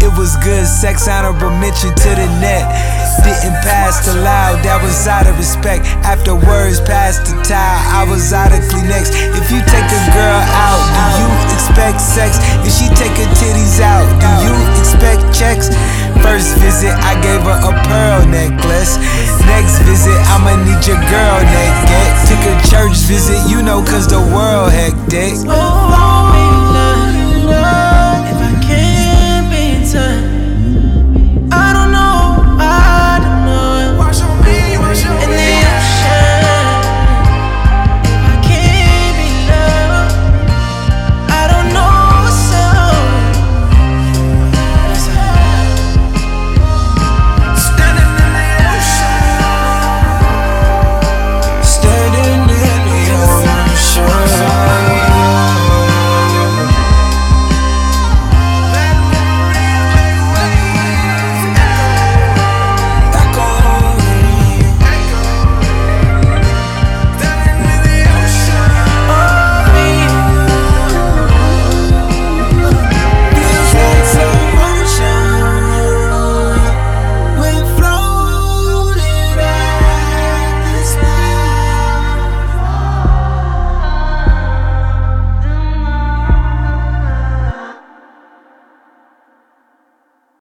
it was good sex, honorable mention to the net. Didn't pass the loud, that was out of respect. After words passed the towel, I was out of Kleenex. If you take a girl out, do you expect sex? If she take her titties out, do you expect checks? First visit, I gave her a pearl necklace. Next visit, I'ma need your girl naked. Took a church visit, you know, cause the world hectic.